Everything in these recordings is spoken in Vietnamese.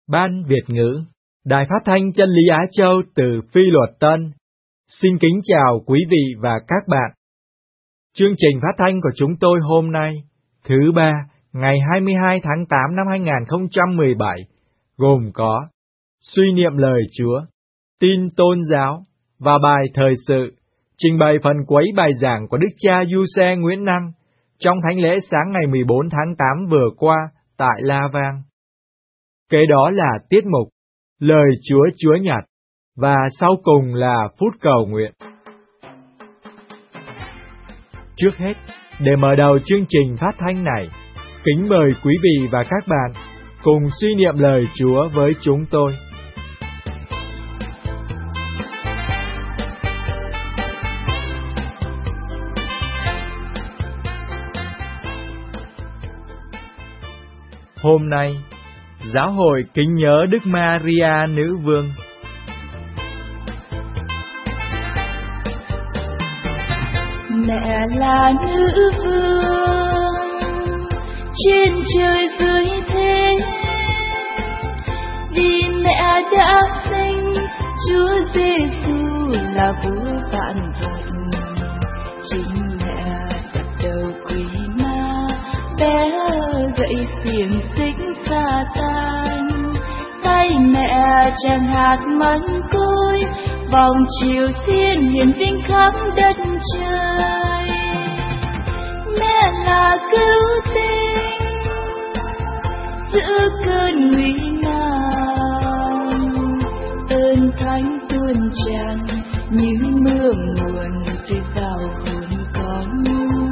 Ban Việt ngữ, Đài Phát thanh Chân lý Á Châu từ Phi Luật Tân. Xin kính chào quý vị và các bạn. Chương trình phát thanh của chúng tôi hôm nay, thứ ba, ngày 22 tháng 8 năm 2017, gồm có suy niệm lời Chúa, tin tôn giáo và bài thời sự, trình bày phần cuối bài giảng của Đức cha Giuse Nguyễn Năng trong thánh lễ sáng ngày 14 tháng 8 vừa qua tại La Vang. Kế đó là tiết mục Lời Chúa Chúa Nhật, và sau cùng là phút cầu nguyện. Trước hết, để mở đầu chương trình phát thanh này, kính mời quý vị và các bạn cùng suy niệm lời Chúa với chúng tôi. Hôm nay, Giáo hội kính nhớ Đức Maria Nữ Vương. Mẹ là nữ vương trên trời dưới thế, vì mẹ đã sinh Chúa Giêsu là vua vạn vật. Chính mẹ đặt đầu quỷ ma, bé gậy xiềng xích Sa-tan. Tay mẹ chẳng hạt mân côi, vòng chiều thiên hiển vinh khắp đất trời. Mẹ là cứu tinh giữa cơn nguy nan, ơn thánh tuôn tràn như mưa nguồn rơi vào hồn con.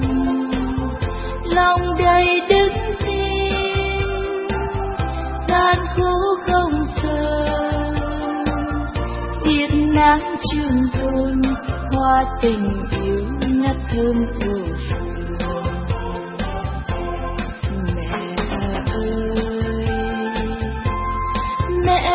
Lòng đầy đức tin, gian khổ không sợ, biết nắng trường tồn, hoa tình yêu ngát thơm phù phù. Mẹ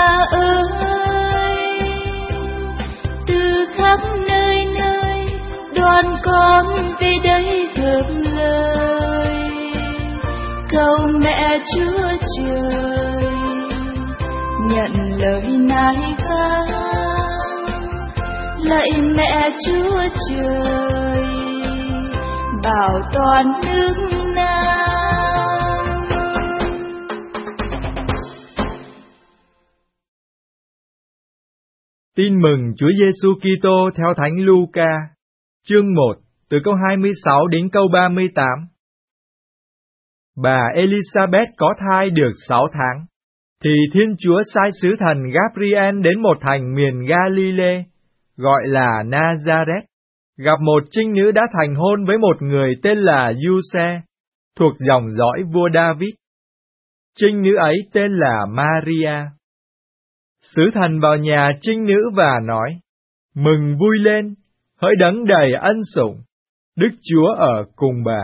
ơi, từ khắp nơi nơi đoàn con về đây hợp lời, cầu mẹ Chúa Trời nhận lời nài vang. Lạy mẹ Chúa Trời bảo toàn nước Nam. Tin mừng Chúa Giêsu Kitô theo Thánh Luca, chương 1, từ câu 26 đến câu 38. Bà Elizabeth có thai được 6 tháng, thì Thiên Chúa sai sứ thần Gabriel đến một thành miền Galilee, gọi là Nazareth, gặp một trinh nữ đã thành hôn với một người tên là Giuse, thuộc dòng dõi vua David. Trinh nữ ấy tên là Maria. Sứ thần vào nhà trinh nữ và nói: Mừng vui lên, hỡi đấng đầy ân sủng, Đức Chúa ở cùng bà.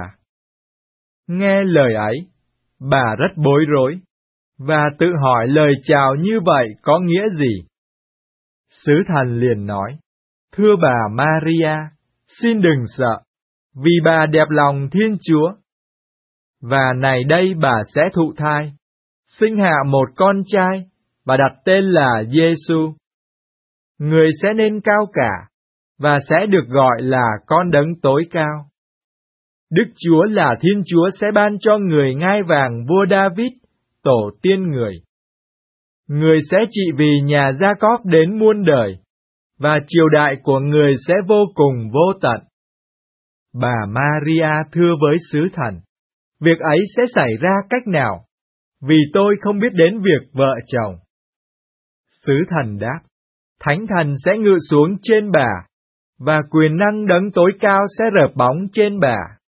Nghe lời ấy, bà rất bối rối, và tự hỏi lời chào như vậy có nghĩa gì. Sứ thần liền nói: Thưa bà Maria, xin đừng sợ, vì bà đẹp lòng Thiên Chúa. Và này đây bà sẽ thụ thai, sinh hạ một con trai, và đặt tên là Giêsu. Người sẽ nên cao cả, và sẽ được gọi là con đấng tối cao. Đức Chúa là Thiên Chúa sẽ ban cho người ngai vàng vua David, tổ tiên người. Người sẽ trị vì nhà Gia-cóp đến muôn đời, và triều đại của người sẽ vô cùng vô tận. Bà Maria thưa với sứ thần: Việc ấy sẽ xảy ra cách nào? Vì tôi không biết đến việc vợ chồng. Sứ thần đáp: Thánh thần sẽ ngự xuống trên bà, và quyền năng đấng tối cao sẽ rợp bóng trên bà.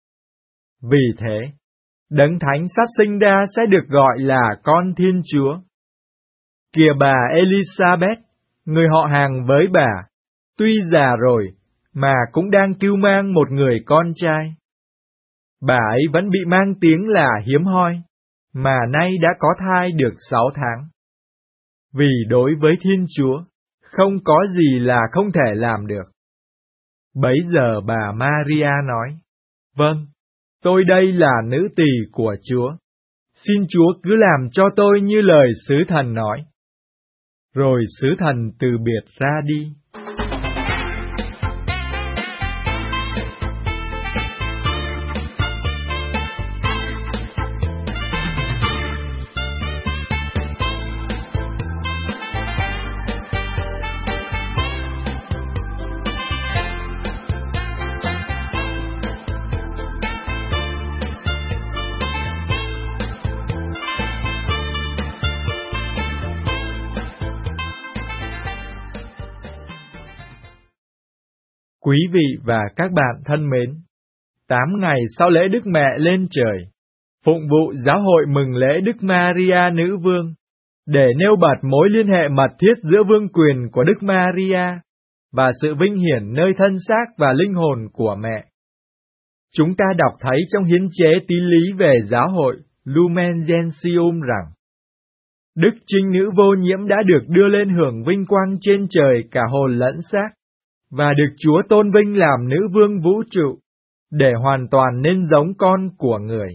Vì thế, đấng thánh sắp sinh ra sẽ được gọi là con Thiên Chúa. Kìa bà Elizabeth, người họ hàng với bà, tuy già rồi, mà cũng đang cưu mang một người con trai. Bà ấy vẫn bị mang tiếng là hiếm hoi, mà nay đã có thai được 6 tháng. Vì đối với Thiên Chúa, không có gì là không thể làm được. Bấy giờ bà Maria nói: Vâng, tôi đây là nữ tỳ của Chúa, Xin Chúa cứ làm cho tôi như lời sứ thần nói. Rồi sứ thần từ biệt ra đi. Quý vị và các bạn thân mến, 8 ngày sau lễ Đức Mẹ lên trời, phụng vụ giáo hội mừng lễ Đức Maria Nữ Vương, để nêu bật mối liên hệ mật thiết giữa vương quyền của Đức Maria và sự vinh hiển nơi thân xác và linh hồn của mẹ. Chúng ta đọc thấy trong hiến chế tín lý về giáo hội Lumen Gentium rằng, Đức Trinh Nữ vô nhiễm đã được đưa lên hưởng vinh quang trên trời cả hồn lẫn xác, và được Chúa tôn vinh làm nữ vương vũ trụ, để hoàn toàn nên giống con của người.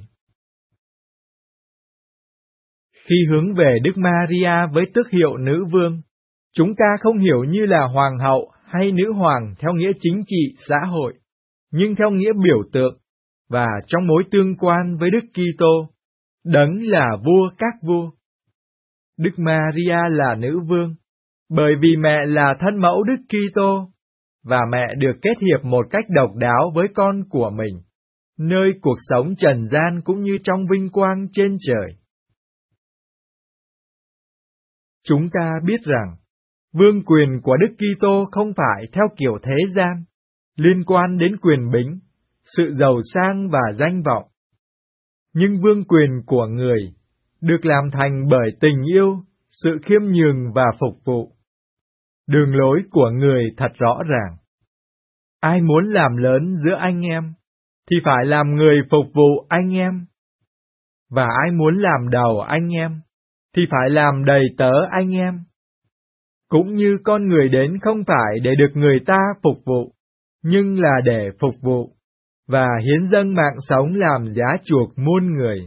Khi hướng về Đức Maria với tước hiệu nữ vương, chúng ta không hiểu như là hoàng hậu hay nữ hoàng theo nghĩa chính trị xã hội, nhưng theo nghĩa biểu tượng, và trong mối tương quan với Đức Kitô, đấng là vua các vua. Đức Maria là nữ vương, bởi vì mẹ là thân mẫu Đức Kitô, và mẹ được kết hiệp một cách độc đáo với con của mình, nơi cuộc sống trần gian cũng như trong vinh quang trên trời. Chúng ta biết rằng, vương quyền của Đức Kitô không phải theo kiểu thế gian, liên quan đến quyền bính, sự giàu sang và danh vọng. Nhưng vương quyền của người được làm thành bởi tình yêu, sự khiêm nhường và phục vụ. Đường lối của người thật rõ ràng. Ai muốn làm lớn giữa anh em, thì phải làm người phục vụ anh em. Và ai muốn làm đầu anh em, thì phải làm đầy tớ anh em. Cũng như con người đến không phải để được người ta phục vụ, nhưng là để phục vụ, và hiến dâng mạng sống làm giá chuộc muôn người.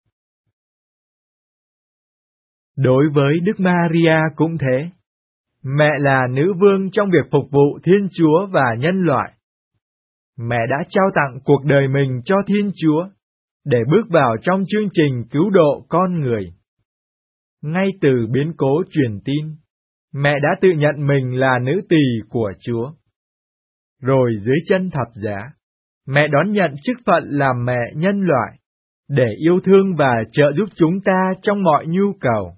Đối với Đức Maria cũng thế. Mẹ là nữ vương trong việc phục vụ Thiên Chúa và nhân loại. Mẹ đã trao tặng cuộc đời mình cho Thiên Chúa, để bước vào trong chương trình cứu độ con người. Ngay từ biến cố truyền tin, mẹ đã tự nhận mình là nữ tỳ của Chúa. Rồi dưới chân thập giá, mẹ đón nhận chức phận làm mẹ nhân loại, để yêu thương và trợ giúp chúng ta trong mọi nhu cầu.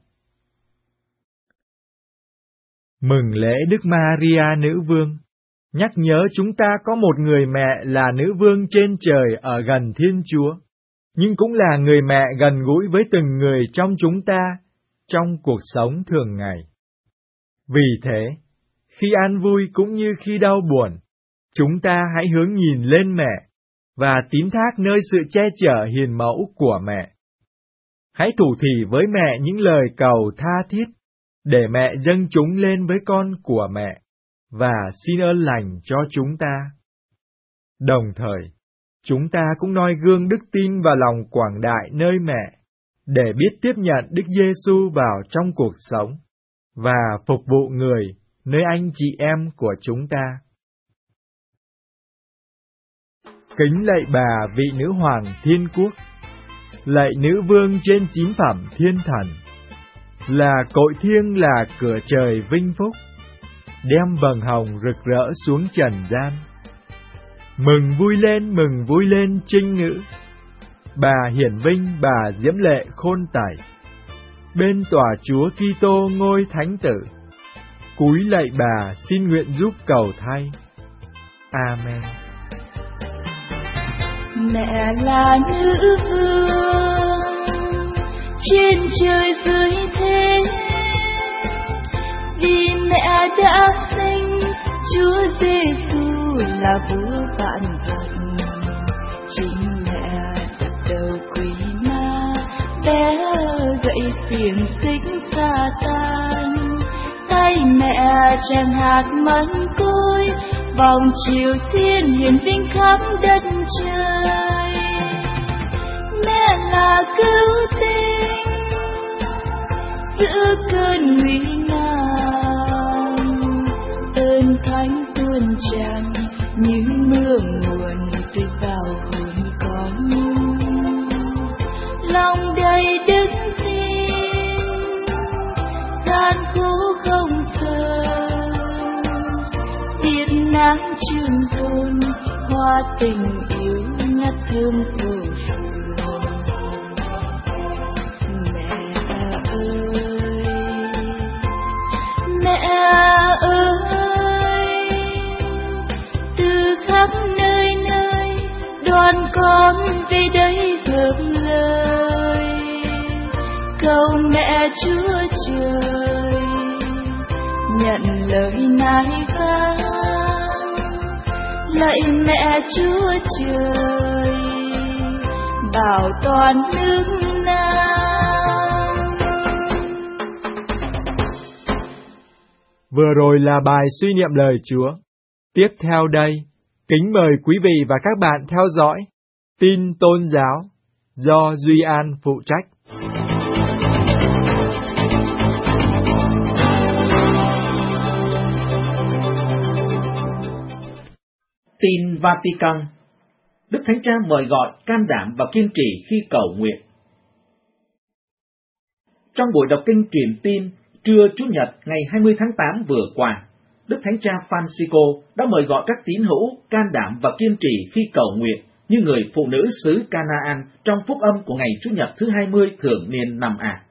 Mừng lễ Đức Maria Nữ Vương, nhắc nhớ chúng ta có một người mẹ là nữ vương trên trời ở gần Thiên Chúa, nhưng cũng là người mẹ gần gũi với từng người trong chúng ta, trong cuộc sống thường ngày. Vì thế, khi an vui cũng như khi đau buồn, chúng ta hãy hướng nhìn lên mẹ, và tín thác nơi sự che chở hiền mẫu của mẹ. Hãy thủ thỉ với mẹ những lời cầu tha thiết, để mẹ dâng chúng lên với con của mẹ, và xin ơn lành cho chúng ta. Đồng thời, chúng ta cũng noi gương đức tin và lòng quảng đại nơi mẹ, để biết tiếp nhận Đức Giêsu vào trong cuộc sống, và phục vụ người nơi anh chị em của chúng ta. Kính lạy bà vị nữ hoàng thiên quốc, lạy nữ vương trên 9 phẩm thiên thần, là cội thiêng là cửa trời vinh phúc, đem vầng hồng rực rỡ xuống trần gian. Mừng vui lên trinh nữ, bà hiển vinh, bà diễm lệ khôn tải, bên tòa Chúa Kitô ngôi thánh tử. Cúi lạy bà xin nguyện giúp cầu thay. Amen. Mẹ là nữ vương trên trời dưới thế, vì mẹ đã sinh Chúa Giêsu là vua vạn vật. Chính mẹ đặt đầu quỷ ma, bé gậy xiềng xích Sa-tan. Tay mẹ chèm hạt mân côi, vòng chiều thiên hiển vinh khắp đất trời. Mẹ là cứu tinh giữa cơn nguy nan. Ơn Thánh tuôn tràn như mưa nguồn tưới vào hồn con. Lòng đầy đức tin, gian khổ không sợ. Việt Nam trường tồn, hoa tình yêu ngát thơm phù phù. Mẹ ơi, từ khắp nơi nơi đoàn con về đây hưởng lời. Cầu mẹ Chúa Trời nhận lời nài vang. Lạy mẹ Chúa Trời bảo toàn nước Nam. Vừa rồi là bài suy niệm lời Chúa. Tiếp theo đây, kính mời quý vị và các bạn theo dõi Tin Tôn Giáo do Duy An phụ trách. Tin Vatican. Đức Thánh Cha mời gọi can đảm và kiên trì khi cầu nguyện. Trong buổi đọc kinh truyền tin trưa Chủ nhật ngày 20 tháng 8 vừa qua, Đức Thánh Cha Francisco đã mời gọi các tín hữu can đảm và kiên trì khi cầu nguyện như người phụ nữ xứ Canaan trong phúc âm của ngày Chủ nhật thứ 20 thường niên năm A.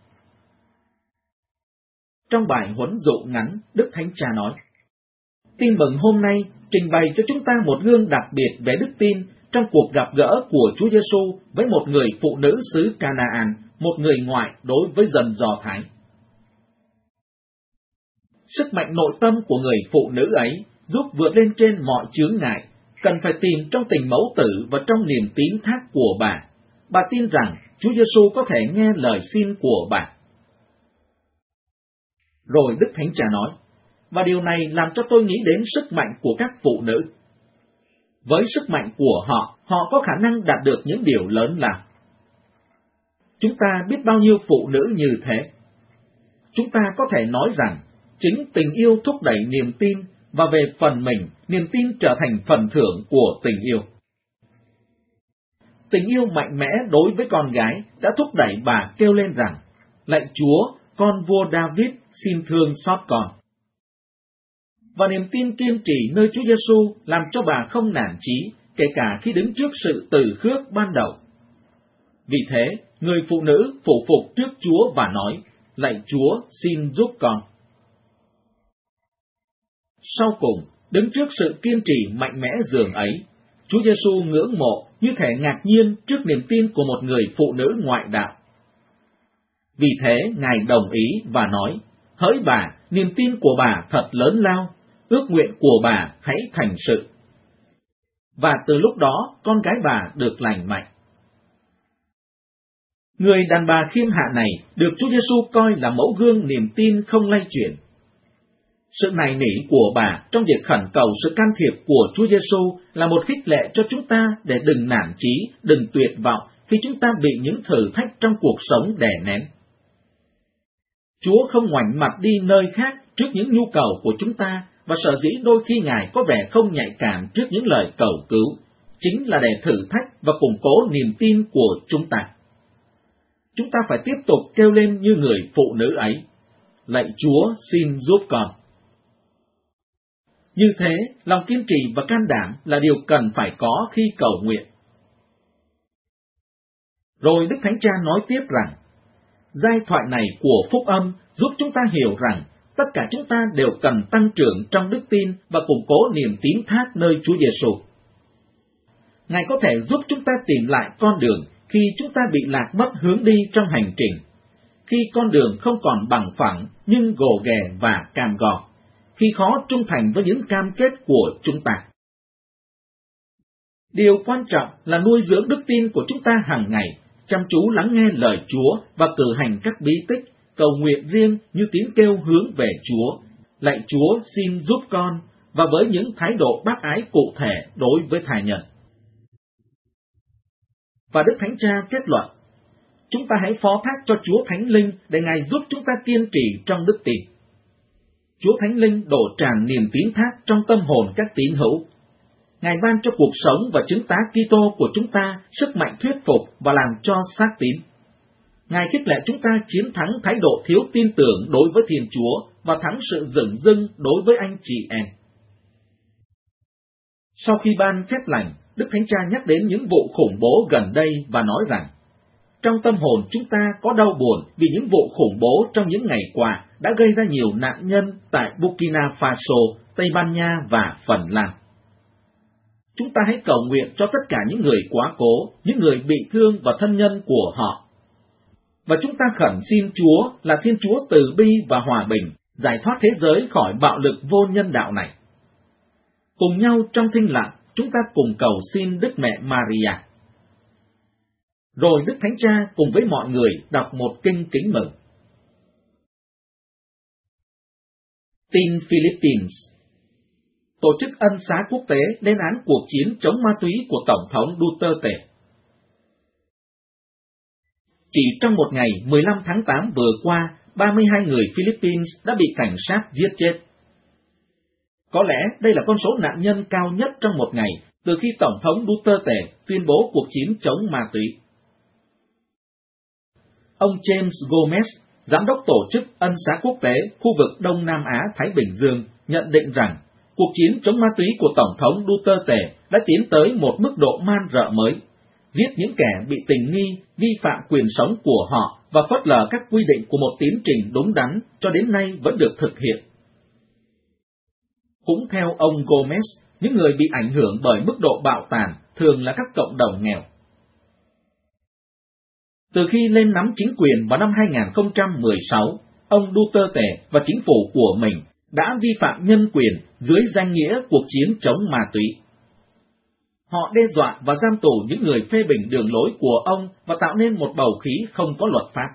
Trong bài huấn dụ ngắn, Đức Thánh Cha nói: Tin mừng hôm nay trình bày cho chúng ta một gương đặc biệt về đức tin trong cuộc gặp gỡ của Chúa Giêsu với một người phụ nữ xứ Canaan, một người ngoại đối với dân Do Thái. Sức mạnh nội tâm của người phụ nữ ấy giúp vượt lên trên mọi chướng ngại, cần phải tìm trong tình mẫu tử và trong niềm tín thác của bà. Bà tin rằng Chúa Giêsu có thể nghe lời xin của bà. Rồi Đức Thánh Cha nói, và điều này làm cho tôi nghĩ đến sức mạnh của các phụ nữ. Với sức mạnh của họ, họ có khả năng đạt được những điều lớn lao. Chúng ta biết bao nhiêu phụ nữ như thế. Chúng ta có thể nói rằng, chính tình yêu thúc đẩy niềm tin, và về phần mình, niềm tin trở thành phần thưởng của tình yêu. Tình yêu mạnh mẽ đối với con gái đã thúc đẩy bà kêu lên rằng, lạy Chúa, con vua David xin thương xót con. Và niềm tin kiên trì nơi Chúa Giêsu làm cho bà không nản chí, kể cả khi đứng trước sự từ khước ban đầu. Vì thế, người phụ nữ phủ phục trước Chúa và nói, lạy Chúa xin giúp con. Sau cùng, đứng trước sự kiên trì mạnh mẽ dường ấy, Chúa Giêsu ngưỡng mộ như thể ngạc nhiên trước niềm tin của một người phụ nữ ngoại đạo. Vì thế, Ngài đồng ý và nói, hỡi bà, niềm tin của bà thật lớn lao, ước nguyện của bà hãy thành sự. Và từ lúc đó, con gái bà được lành mạnh. Người đàn bà khiêm hạ này được Chúa Giêsu coi là mẫu gương niềm tin không lay chuyển. Sự nài nỉ của bà trong việc khẩn cầu sự can thiệp của Chúa Giêsu là một khích lệ cho chúng ta để đừng nản chí, đừng tuyệt vọng khi chúng ta bị những thử thách trong cuộc sống đè nén. Chúa không ngoảnh mặt đi nơi khác trước những nhu cầu của chúng ta, và sở dĩ đôi khi Ngài có vẻ không nhạy cảm trước những lời cầu cứu, chính là để thử thách và củng cố niềm tin của chúng ta. Chúng ta phải tiếp tục kêu lên như người phụ nữ ấy, lạy Chúa xin giúp con. Như thế, lòng kiên trì và can đảm là điều cần phải có khi cầu nguyện. Rồi Đức Thánh Cha nói tiếp rằng, giai thoại này của phúc âm giúp chúng ta hiểu rằng tất cả chúng ta đều cần tăng trưởng trong đức tin và củng cố niềm tín thác nơi Chúa Giêsu. Ngài có thể giúp chúng ta tìm lại con đường khi chúng ta bị lạc mất hướng đi trong hành trình, khi con đường không còn bằng phẳng nhưng gồ ghề và cam go, khi khó trung thành với những cam kết của chúng ta. Điều quan trọng là nuôi dưỡng đức tin của chúng ta hàng ngày, chăm chú lắng nghe lời Chúa và cử hành các bí tích, cầu nguyện riêng như tiếng kêu hướng về Chúa, lạy Chúa xin giúp con, và với những thái độ bác ái cụ thể đối với thai nhân. Và Đức Thánh Cha kết luận, chúng ta hãy phó thác cho Chúa Thánh Linh để Ngài giúp chúng ta kiên trì trong đức tin. Chúa Thánh Linh đổ tràn niềm tín thác trong tâm hồn các tín hữu. Ngài ban cho cuộc sống và chứng tá Kitô của chúng ta sức mạnh thuyết phục và làm cho xác tín. Ngài khích lệ chúng ta chiến thắng thái độ thiếu tin tưởng đối với Thiên Chúa và thắng sự dửng dưng đối với anh chị em. Sau khi ban phép lành, Đức Thánh Cha nhắc đến những vụ khủng bố gần đây và nói rằng, trong tâm hồn chúng ta có đau buồn vì những vụ khủng bố trong những ngày qua đã gây ra nhiều nạn nhân tại Burkina Faso, Tây Ban Nha và Phần Lan. Chúng ta hãy cầu nguyện cho tất cả những người quá cố, những người bị thương và thân nhân của họ. Và chúng ta khẩn xin Chúa là Thiên Chúa từ bi và hòa bình, giải thoát thế giới khỏi bạo lực vô nhân đạo này. Cùng nhau trong thinh lặng, chúng ta cùng cầu xin Đức Mẹ Maria. Rồi Đức Thánh Cha cùng với mọi người đọc một kinh kính mừng. Tin Philippines. Tổ chức ân xá quốc tế lên án cuộc chiến chống ma túy của Tổng thống Duterte. Chỉ trong một ngày 15 tháng 8 vừa qua, 32 người Philippines đã bị cảnh sát giết chết. Có lẽ đây là con số nạn nhân cao nhất trong một ngày từ khi Tổng thống Duterte tuyên bố cuộc chiến chống ma túy. Ông James Gomez, Giám đốc Tổ chức Ân xá Quốc tế khu vực Đông Nam Á-Thái Bình Dương, nhận định rằng cuộc chiến chống ma túy của Tổng thống Duterte đã tiến tới một mức độ man rợ mới, giết những kẻ bị tình nghi, vi phạm quyền sống của họ và phớt lờ các quy định của một tiến trình đúng đắn cho đến nay vẫn được thực hiện. Cũng theo ông Gomez, những người bị ảnh hưởng bởi mức độ bạo tàn thường là các cộng đồng nghèo. Từ khi lên nắm chính quyền vào năm 2016, ông Duterte và chính phủ của mình đã vi phạm nhân quyền dưới danh nghĩa cuộc chiến chống ma túy. Họ đe dọa và giam tù những người phê bình đường lối của ông và tạo nên một bầu khí không có luật pháp.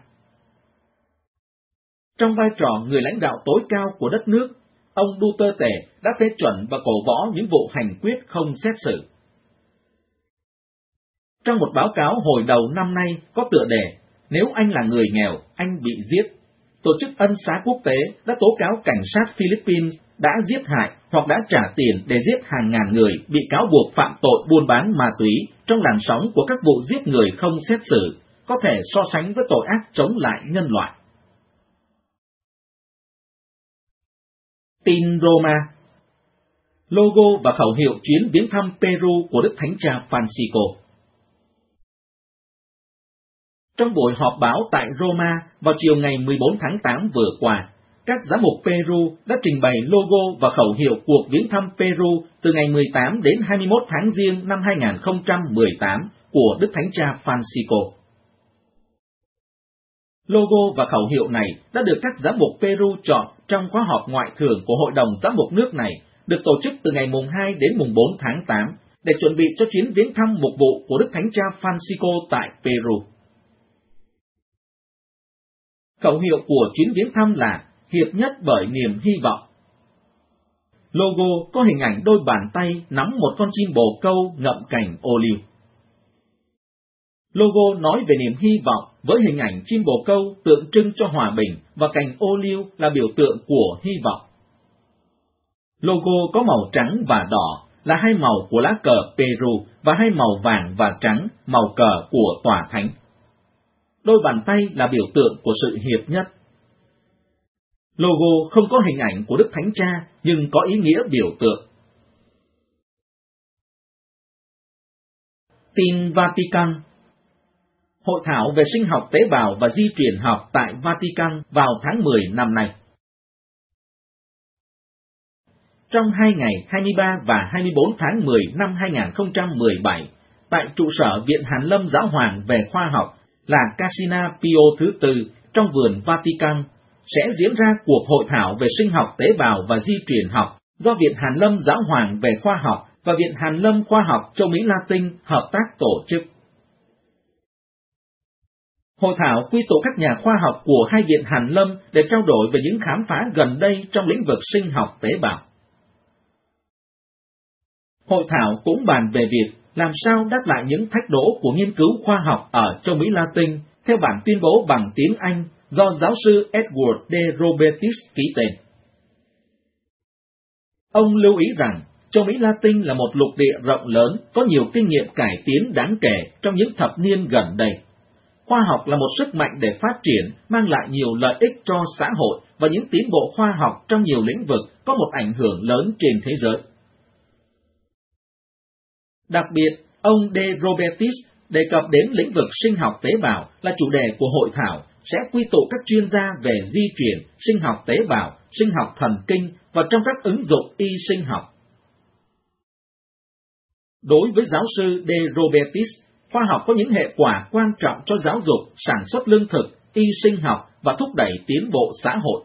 Trong vai trò người lãnh đạo tối cao của đất nước, ông Duterte đã phê chuẩn và cổ võ những vụ hành quyết không xét xử. Trong một báo cáo hồi đầu năm nay có tựa đề "Nếu anh là người nghèo, anh bị giết", Tổ chức Ân xá Quốc tế đã tố cáo cảnh sát Philippines đã giết hại hoặc đã trả tiền để giết hàng ngàn người bị cáo buộc phạm tội buôn bán ma túy trong làn sóng của các vụ giết người không xét xử, có thể so sánh với tội ác chống lại nhân loại. Tin Roma. Logo và khẩu hiệu chuyến viếng thăm Peru của Đức Thánh Cha Francisco. Trong buổi họp báo tại Roma vào chiều ngày 14 tháng 8 vừa qua, các giám mục Peru đã trình bày logo và khẩu hiệu cuộc viếng thăm Peru từ ngày 18 đến 21 tháng Giêng năm 2018 của Đức Thánh Cha Francisco. Logo và khẩu hiệu này đã được các giám mục Peru chọn trong khóa họp ngoại thường của Hội đồng Giám mục nước này, được tổ chức từ ngày mùng 2 đến mùng 4 tháng 8, để chuẩn bị cho chuyến viếng thăm mục vụ của Đức Thánh Cha Francisco tại Peru. Khẩu hiệu của chuyến viếng thăm là hiệp nhất bởi niềm hy vọng. Logo có hình ảnh đôi bàn tay nắm một con chim bồ câu ngậm cành ô liu. Logo nói về niềm hy vọng với hình ảnh chim bồ câu tượng trưng cho hòa bình và cành ô liu là biểu tượng của hy vọng. Logo có màu trắng và đỏ là hai màu của lá cờ Peru và hai màu vàng và trắng màu cờ của Tòa Thánh. Đôi bàn tay là biểu tượng của sự hiệp nhất. Logo không có hình ảnh của Đức Thánh Cha nhưng có ý nghĩa biểu tượng. Tin Vatican. Hội thảo về sinh học tế bào và di truyền học tại Vatican vào tháng 10 năm nay. Trong 2 ngày 23 và 24 tháng 10 năm 2017, tại trụ sở Viện Hàn Lâm Giáo Hoàng về Khoa học là Casina Pio thứ Tư trong vườn Vatican, sẽ diễn ra cuộc hội thảo về sinh học tế bào và di truyền học do Viện Hàn Lâm Giáo Hoàng về Khoa học và Viện Hàn Lâm Khoa học châu Mỹ Latin hợp tác tổ chức. Hội thảo quy tụ các nhà khoa học của hai viện Hàn Lâm để trao đổi về những khám phá gần đây trong lĩnh vực sinh học tế bào. Hội thảo cũng bàn về việc làm sao đáp lại những thách đố của nghiên cứu khoa học ở châu Mỹ Latin theo bản tuyên bố bằng tiếng Anh do giáo sư Edward de Robertis ký tên. Ông lưu ý rằng châu Mỹ Latin là một lục địa rộng lớn, có nhiều kinh nghiệm cải tiến đáng kể trong những thập niên gần đây. Khoa học là một sức mạnh để phát triển, mang lại nhiều lợi ích cho xã hội và những tiến bộ khoa học trong nhiều lĩnh vực có một ảnh hưởng lớn trên thế giới. Đặc biệt, ông De Robertis đề cập đến lĩnh vực sinh học tế bào là chủ đề của hội thảo, sẽ quy tụ các chuyên gia về di truyền, sinh học tế bào, sinh học thần kinh và trong các ứng dụng y sinh học. Đối với giáo sư De Robertis, khoa học có những hệ quả quan trọng cho giáo dục, sản xuất lương thực, y sinh học và thúc đẩy tiến bộ xã hội.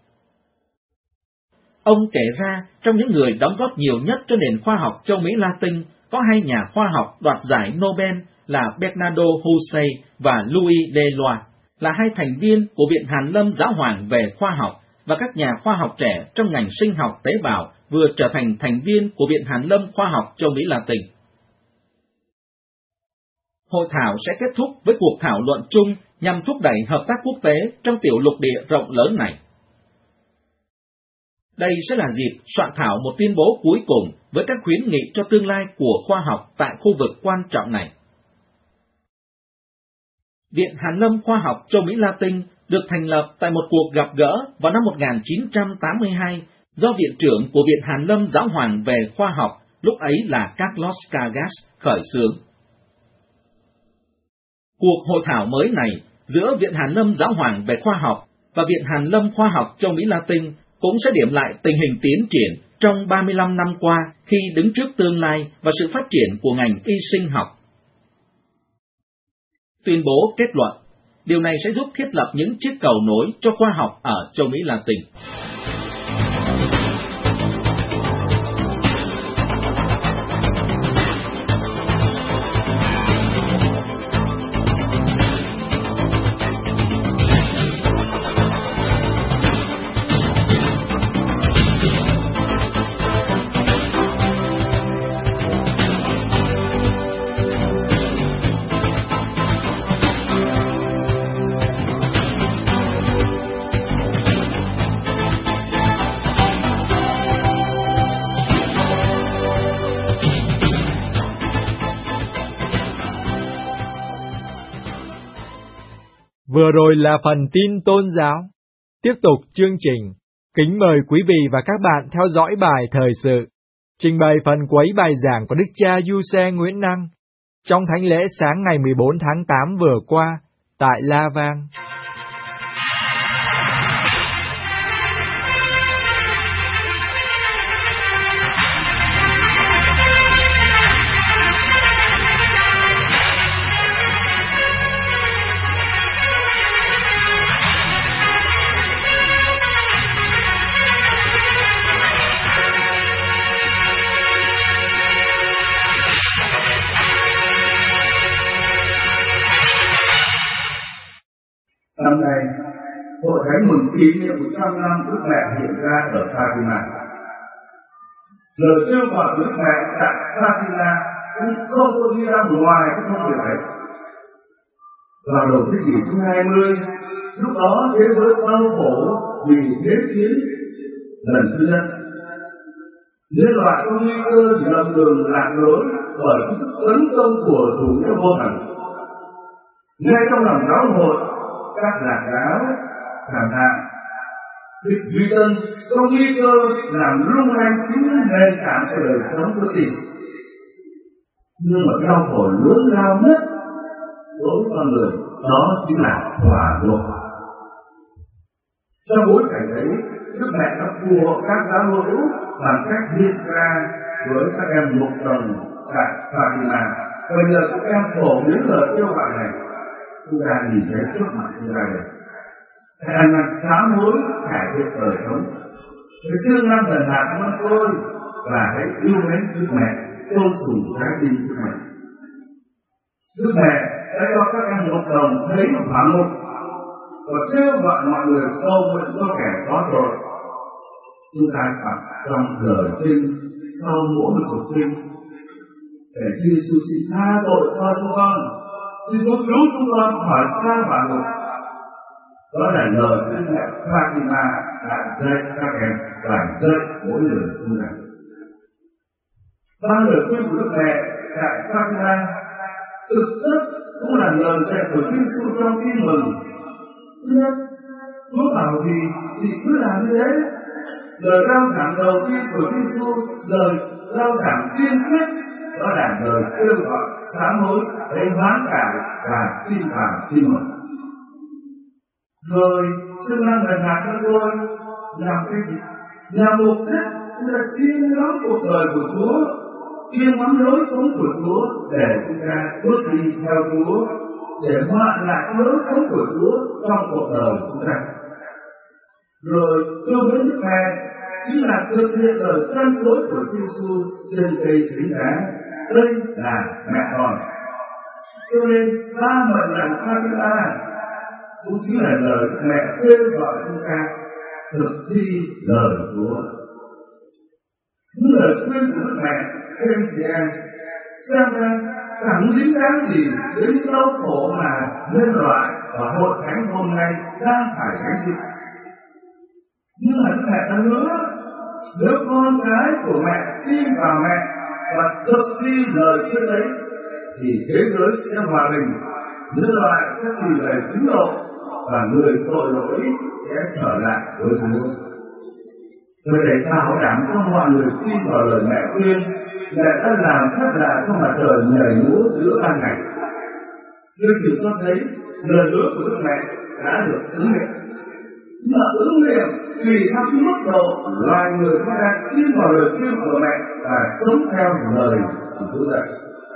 Ông kể ra, trong những người đóng góp nhiều nhất cho nền khoa học châu Mỹ Latin, có hai nhà khoa học đoạt giải Nobel là Bernardo Houssay và Louis Deloy, là hai thành viên của Viện Hàn Lâm Giáo hoàng về khoa học, và các nhà khoa học trẻ trong ngành sinh học tế bào vừa trở thành thành viên của Viện Hàn Lâm Khoa học châu Mỹ Latin. Hội thảo sẽ kết thúc với cuộc thảo luận chung nhằm thúc đẩy hợp tác quốc tế trong tiểu lục địa rộng lớn này. Đây sẽ là dịp soạn thảo một tuyên bố cuối cùng với các khuyến nghị cho tương lai của khoa học tại khu vực quan trọng này. Viện Hàn Lâm Khoa học châu Mỹ Latin được thành lập tại một cuộc gặp gỡ vào năm 1982 do Viện trưởng của Viện Hàn Lâm Giáo hoàng về khoa học, lúc ấy là Carlos Chagas, khởi xướng. Cuộc hội thảo mới này giữa Viện Hàn Lâm Giáo hoàng về khoa học và Viện Hàn Lâm Khoa học châu Mỹ Latin cũng sẽ điểm lại tình hình tiến triển trong 35 năm qua khi đứng trước tương lai và sự phát triển của ngành y sinh học. Tuyên bố kết luận, điều này sẽ giúp thiết lập những chiếc cầu nối cho khoa học ở châu Mỹ Latin. Vừa rồi là phần tin tôn giáo. Tiếp tục chương trình, kính mời quý vị và các bạn theo dõi bài thời sự, trình bày phần cuối bài giảng của Đức cha Giuse Nguyễn Năng trong thánh lễ sáng ngày 14 tháng 8 vừa qua tại La Vang. Năm nay, Hội Thánh mừng kỷ niệm 100 năm Đức Mẹ hiện ra ở Fatima. Lời kêu gọi Đức Mẹ tại Fatima cũng không có đi ra ngoài cái thông điệp ấy. Vào đầu thế kỷ thứ 20, lúc đó thế giới đau khổ vì thế chiến lần thứ nhất. Nhân loại có nguy cơ chỉ lầm đường lạc lối bởi sức tấn công của chủ nghĩa vô thần. Ngay trong lòng giáo hội, các giảng giáo cảm thán việc duy tân có nguy cơ làm lung lay chính nền tảng của đời sống của tình. Nhưng mà cái đau khổ lớn lao nhất đối với con người đó chính là hỏa ngục. Trong bối cảnh ấy, Đức Mẹ đã phù hộ các giáo hữu bằng cách hiện ra với các em mục đồng tại Fatima. Bây giờ các em phổ biến lời kêu gọi này, chúng ta nhìn thấy trước mặt chúng ta đây. Hãy ăn năn sám hối, cải thiện đời sống. Cái siêng năng thần hạt của tôi và hãy yêu mến Đức Mẹ, tôn sùng trái tim Đức Mẹ. Đức Mẹ đã cho các em một đồng thấy một phản ngục và kêu gọi mọi người cầu nguyện cho kẻ có tội. Chúng ta đọc trong lời kinh sau mỗi một cuộc kinh để Chúa Giêsu xin tha tội cho chúng con. thì Chúa cứu chúng con khỏi xa vạ ngục. Đó là lời Đức mẹ Fatima đã dạy các em và dạy mỗi người chúng ta. Ba lời khuyên của Đức mẹ tại Fatima thực chất cũng là lời dạy của Chúa Giêsu trong Tin Mừng. Thứ nhất, Chúa bảo gì thì cứ làm như thế. Lời rao giảng đầu tiên của Chúa Giêsu, lời rao giảng tiên quyết, đó là lời kêu gọi sám hối để hoán cải và tin vào Tin Mừng. Rồi sự năng lần hạt cho tôi làm cái gì? Nhằm mục đích là chiêm ngắm cuộc đời của Chúa, chiêm ngắm lối sống của Chúa để chúng ta bước đi theo Chúa, để hoạn lại lối sống của Chúa trong cuộc đời của chúng ta. Rồi tôi với Đức Mẹ chính là thực hiện lời chân tối của Chúa Giêsu trên cây thánh giá. Đây là mẹ con. Cho nên ba mệnh lệnh Fatima cũng chính là lời mẹ kêu gọi chúng ta thực thi lời Chúa. Những lời khuyên của Đức Mẹ các anh chị em xem ra chẳng dính dáng gì đến những đau khổ mà nhân loại và hội thánh hôm nay đang phải gánh chịu. Nhưng mà Đức Mẹ đã hứa nếu con cái của mẹ tin vào mẹ và thực thi lời khuyên ấy thì thế giới sẽ hòa bình, nhân loại sẽ tìm về cứu độ và người tội lỗi sẽ trở lại với Chúa. Rồi để bảo đảm cho mọi người tin vào lời mẹ khuyên, mẹ đã làm phép lạ cho mặt trời nhảy múa giữa ban ngày. Lịch sử cho thấy lời hứa của Đức Mẹ đã được ứng nghiệm. Nhưng mà ứng nghiệm tùy theo mức độ loài người chúng ta tin vào lời khuyên của mẹ và sống theo lời của Chúa dạy.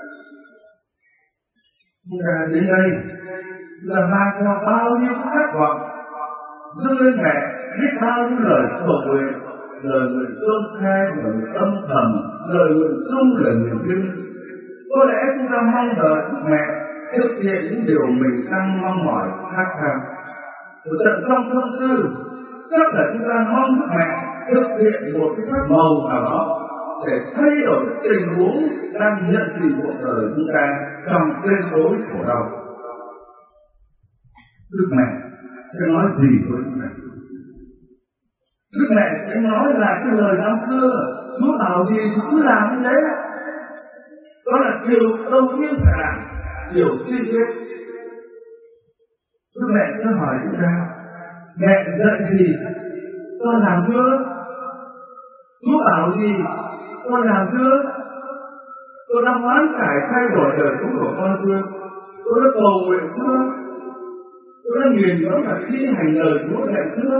Chúng ta đến đây là mang theo bao nhiêu khát vọng, dâng lên mẹ biết bao nhiêu lời cầu nguyện, lời nguyện công khai, lời nguyện âm thầm, lời nguyện chung, lời nguyện riêng. Có lẽ chúng ta mong đợi mẹ thực hiện những điều mình đang mong mỏi khát khao. Ở tận trong tâm tư, chắc là chúng ta mong mẹ thực hiện một cái phép màu nào đó để thay đổi tình huống đang nhận trị cuộc đời chúng ta trong đêm tối khổ đau. Đức Mẹ sẽ nói gì với chúng ta? Đức Mẹ sẽ nói là cái lời năm xưa, Chúa bảo gì thì cứ làm như thế. Đó là điều đầu tiên phải làm, điều tiên quyết. Đức Mẹ sẽ hỏi chúng ta, mẹ dạy gì, con làm chưa? Chúa bảo gì, con làm chưa? Tôi đã hoán cải thay đổi đời sống của con chưa? Tôi đã cầu nguyện chưa? Tôi đã nghiền ngẫm và thi hành lời Chúa dạy chưa?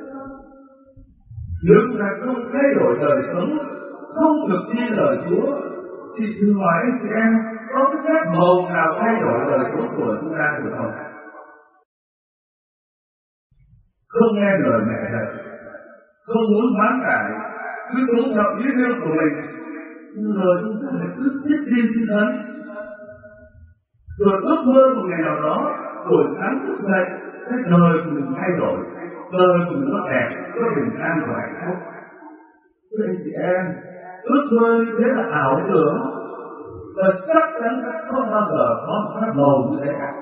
Nếu chúng ta không thay đổi đời sống, không thực thi lời Chúa, thì thử hỏi anh chị em có cái phép màu nào thay đổi đời sống của chúng ta được không? Không nghe lời mẹ dạy, không muốn hoán cải, cứ sống theo ý riêng của mình, rồi chúng ta phải cứ tiếp đi xin ấn. Rồi ước mơ một ngày nào đó, buổi sáng thức dậy, cái đời của mình thay đổi, đời của mình nó đẹp, có bình an và hạnh phúc. Thưa anh chị em, ước mơ như thế là ảo tưởng, và chắc chắn sẽ không bao giờ có một phép màu như thế cả.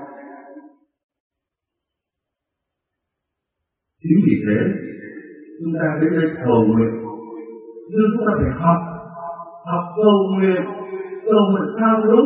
Chính vì thế, chúng ta đến đây cầu nguyện, nhưng chúng ta phải học cầu nguyện sao đúng.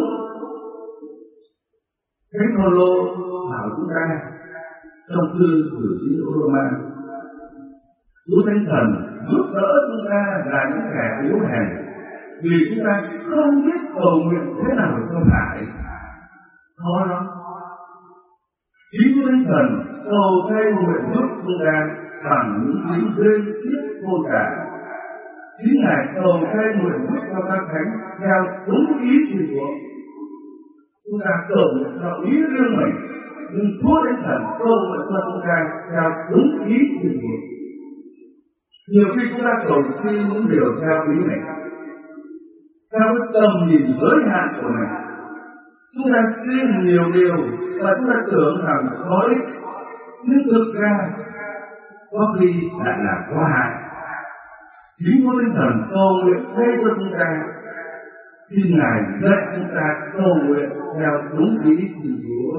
Thánh Phaolô bảo chúng ta trong thư gửi tín hữu Roma, Chúa Thánh Thần giúp đỡ chúng ta là những kẻ yếu hèn, vì chúng ta không biết cầu nguyện thế nào cho phải, khó lắm. Chính Chúa Thánh Thần cầu thay nguyện giúp chúng ta bằng những tiếng rên xiết vô tả. Chính Ngài cầu thay nguyện giúp cho các thánh theo đúng ý của Chúa. Chúng ta cầu nguyện theo ý riêng mình, nhưng Chúa Thánh Thần cầu nguyện cho chúng ta theo đúng ý của Chúa. Nhiều khi chúng ta cầu xin những điều theo ý mình, theo cái tầm nhìn giới hạn của mình. Chúng ta xin nhiều điều và chúng ta tưởng rằng có ích, nhưng thực ra có khi lại là có hại. Chính Chúa Thánh Thần cầu nguyện thay cho chúng ta xin Ngài dạy chúng ta cầu nguyện theo đúng ý của Chúa.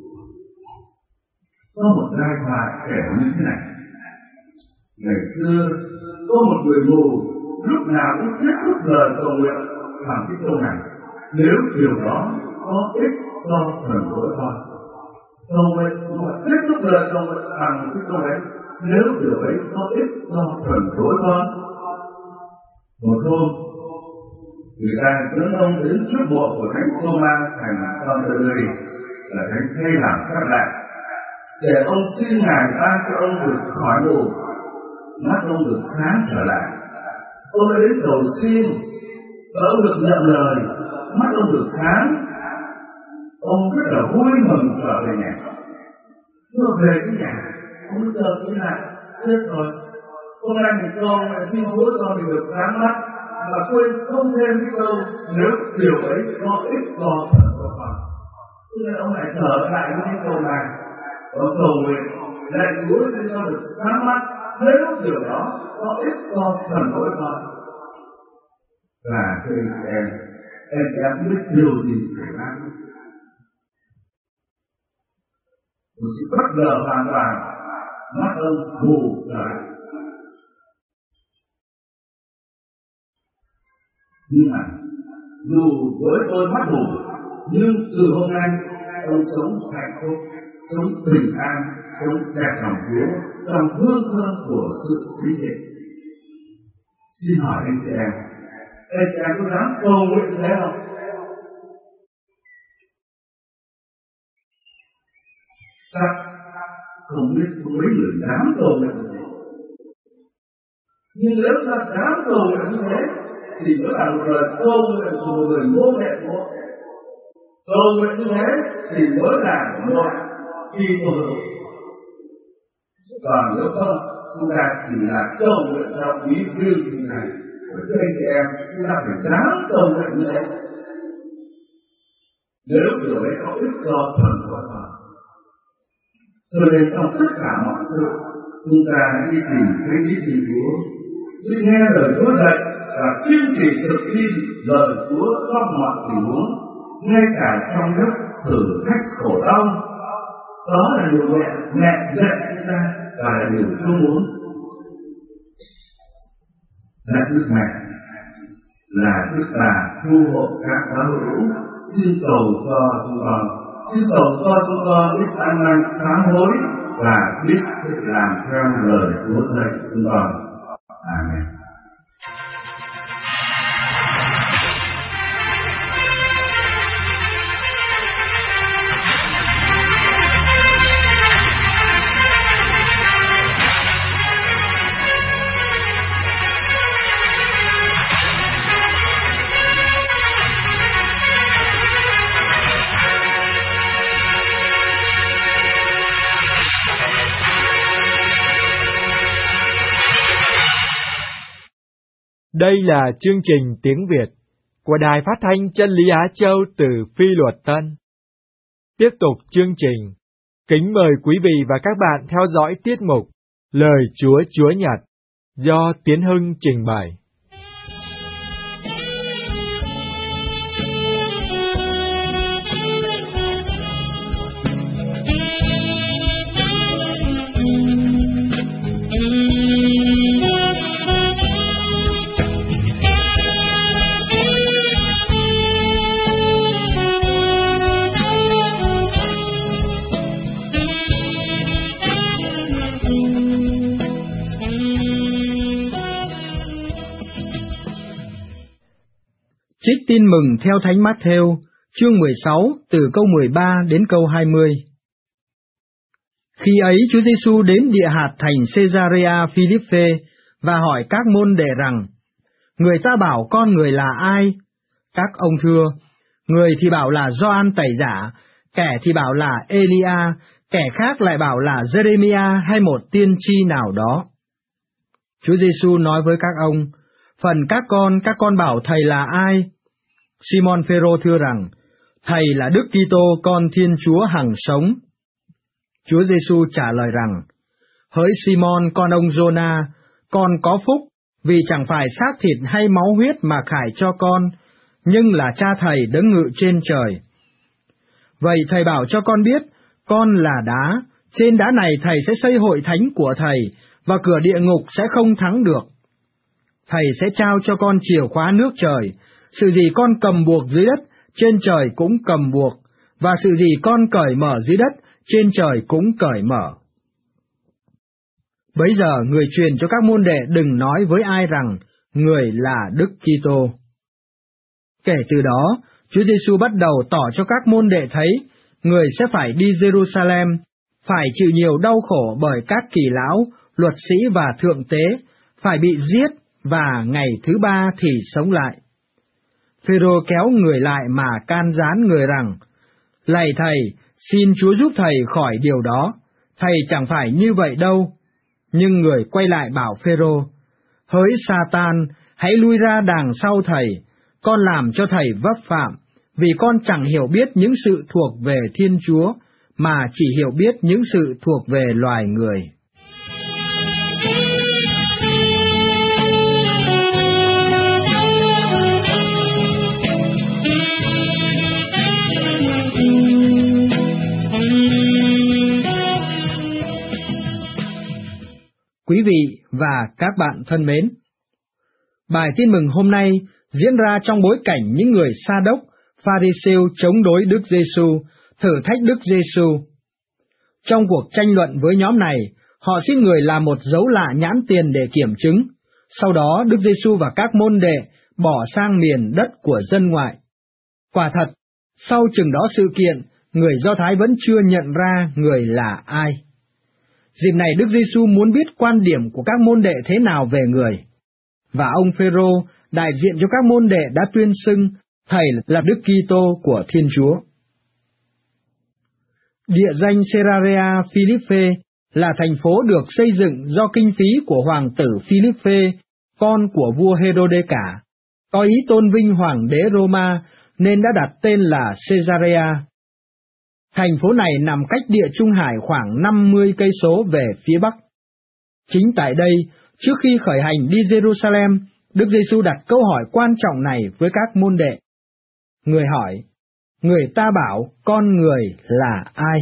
Có một giai thoại kể như thế này. Ngày xưa có một người mù lúc nào cũng kết thúc lời cầu nguyện bằng cái câu này: nếu điều đó có ích cho thần của con. Cầu nguyện mà kết thúc lời cầu nguyện bằng cái câu đấy: nếu điều ấy có ích cho thần của con. Một hôm, người ta dẫn ông đến trước mộ của thánh Thomas thành Canterbury, là thánh thay làm phép lạ, để ông xin Ngài ban cho ông được khỏi mù, mắt ông được sáng trở lại. Ông đã đến cầu xin và ông được nhận lời, mắt ông được sáng. Ông rất là vui mừng trở về nhà. Vừa về cái nhà, ông chờ nghĩ lại: chết rồi, hôm nay mình con xin Chúa cho mình được sáng mắt, mà quên không thêm cái câu nếu điều ấy có ích cho thần của con. Cho nên ông lại trở lại với cái câu này và cầu nguyện lạy Chúa cho được sáng mắt nếu điều đó có ích cho thần của con. Và thưa em biết điều gì xảy ra không? Một sự bất ngờ hoàn toàn, mắt ông mù trở lại. Nhưng mà dù với tôi mắt mù, nhưng từ hôm nay ông sống hạnh phúc, sống bình an, sống đẹp lòng Chúa trong hương thơm của sự thánh thiện. Xin hỏi anh chị em có dám cầu nguyện thế không? Chắc không biết có mấy người dám cầu nguyện như thế. Nhưng nếu ta dám cầu nguyện như thế thì mới là một lời cầu nguyện của một người bố mẹ của. Cầu nguyện như thế thì mới là một kỳ cầu nguyện. Còn nếu không, chúng ta chỉ là cầu nguyện theo ý riêng như này. Với các anh chị em, chúng ta phải dám cầu nguyện như thế. Nếu điều ấy có ích cho thần của Phật. Cho nên trong tất cả mọi sự, chúng ta đi tìm cái ý của Chúa, đi nghe lời Chúa dạy và kiên trì thực thi lời Chúa trong mọi tình huống, ngay cả trong lúc thử thách khổ đau. Đó là điều mẹ dạy chúng ta và là điều Chúa muốn. Dạy Đức Mẹ là Đức Bà phù hộ các giáo hữu, xin cầu cho chúng con, xin cầu cho chúng con biết ăn năn sám hối và biết làm theo lời Chúa dạy chúng con. Amen. Đây là chương trình tiếng Việt của Đài Phát thanh Chân lý Á Châu từ Phi Luật Tân. Tiếp tục chương trình, kính mời quý vị và các bạn theo dõi tiết mục Lời Chúa Chúa Nhật do Tiến Hưng trình bày. Trích tin mừng theo Thánh Mát-thêu, chương 16, từ câu 13 đến câu 20. Khi ấy Chúa Giêsu đến địa hạt thành Caesarea Philippe và hỏi các môn đệ rằng: người ta bảo con người là ai? Các ông thưa: người thì bảo là Gioan Tẩy Giả, kẻ thì bảo là Elia, kẻ khác lại bảo là Jeremia hay một tiên tri nào đó. Chúa Giêsu nói với các ông: phần các con bảo thầy là ai? Simon Phêrô thưa rằng: thầy là Đức Kitô, con Thiên Chúa hằng sống. Chúa Giêsu trả lời rằng: hỡi Simon con ông Giô-na, con có phúc, vì chẳng phải xác thịt hay máu huyết mà khải cho con, nhưng là Cha Thầy đấng ngự trên trời. Vậy Thầy bảo cho con biết, con là đá, trên đá này Thầy sẽ xây hội thánh của Thầy, và cửa địa ngục sẽ không thắng được. Thầy sẽ trao cho con chìa khóa nước trời, sự gì con cầm buộc dưới đất, trên trời cũng cầm buộc, và sự gì con cởi mở dưới đất, trên trời cũng cởi mở. Bấy giờ người truyền cho các môn đệ đừng nói với ai rằng người là Đức Kitô. Kể từ đó, Chúa Giêsu bắt đầu tỏ cho các môn đệ thấy, người sẽ phải đi Jerusalem, phải chịu nhiều đau khổ bởi các kỳ lão, luật sĩ và thượng tế, phải bị giết và ngày thứ ba thì sống lại. Phêrô kéo người lại mà can gián người rằng, lạy Thầy, xin Chúa giúp Thầy khỏi điều đó, Thầy chẳng phải như vậy đâu. Nhưng người quay lại bảo Phêrô, hỡi Sa-tan, hãy lui ra đằng sau Thầy, con làm cho Thầy vấp phạm, vì con chẳng hiểu biết những sự thuộc về Thiên Chúa, mà chỉ hiểu biết những sự thuộc về loài người. Quý vị và các bạn thân mến, bài tin mừng hôm nay diễn ra trong bối cảnh những người Sa đốc, Pha-ri-siêu chống đối Đức Giêsu, thử thách Đức Giêsu. Trong cuộc tranh luận với nhóm này, họ xin người làm một dấu lạ nhãn tiền để kiểm chứng. Sau đó Đức Giêsu và các môn đệ bỏ sang miền đất của dân ngoại. Quả thật, sau chừng đó sự kiện, người Do Thái vẫn chưa nhận ra người là ai. Dịp này Đức Giêsu muốn biết quan điểm của các môn đệ thế nào về người. Và ông Phêrô, đại diện cho các môn đệ đã tuyên xưng Thầy là Đức Kitô của Thiên Chúa. Địa danh Caesarea Philippe là thành phố được xây dựng do kinh phí của hoàng tử Philippe, con của vua Herode cả, có ý tôn vinh hoàng đế Roma nên đã đặt tên là Caesarea. Thành phố này nằm cách Địa Trung Hải khoảng 50 cây số về phía bắc. Chính tại đây, trước khi khởi hành đi Jerusalem, Đức Giêsu đặt câu hỏi quan trọng này với các môn đệ. Người hỏi, người ta bảo con người là ai?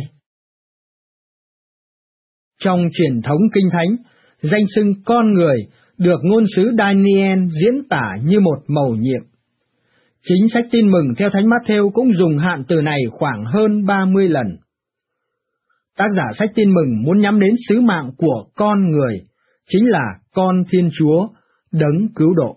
Trong truyền thống Kinh Thánh, danh xưng con người được ngôn sứ Daniel diễn tả như một mầu nhiệm. Chính sách Tin Mừng theo Thánh Mát-thêu cũng dùng hạn từ này khoảng hơn 30 lần. Tác giả sách Tin Mừng muốn nhắm đến sứ mạng của con người, chính là con Thiên Chúa, đấng cứu độ.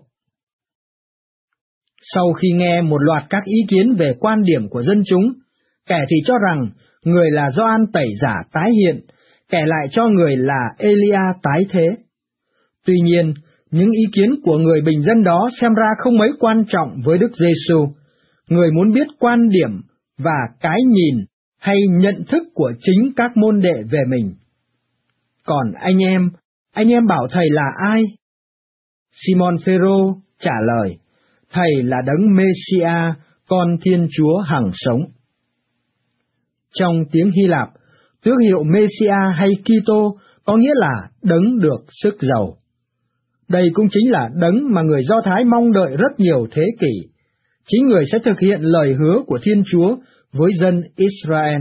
Sau khi nghe một loạt các ý kiến về quan điểm của dân chúng, kẻ thì cho rằng người là Gioan Tẩy Giả tái hiện, kẻ lại cho người là Elia tái thế. Tuy nhiên, những ý kiến của người bình dân đó xem ra không mấy quan trọng với Đức Giêsu. Người muốn biết quan điểm và cái nhìn hay nhận thức của chính các môn đệ về mình. Còn anh em bảo Thầy là ai? Simon Phêrô trả lời, Thầy là đấng Mê-si-a, con Thiên Chúa hằng sống. Trong tiếng Hy Lạp, tước hiệu Mê-si-a hay Kitô có nghĩa là đấng được sức giàu. Đây cũng chính là đấng mà người Do Thái mong đợi rất nhiều thế kỷ. Chính người sẽ thực hiện lời hứa của Thiên Chúa với dân Israel.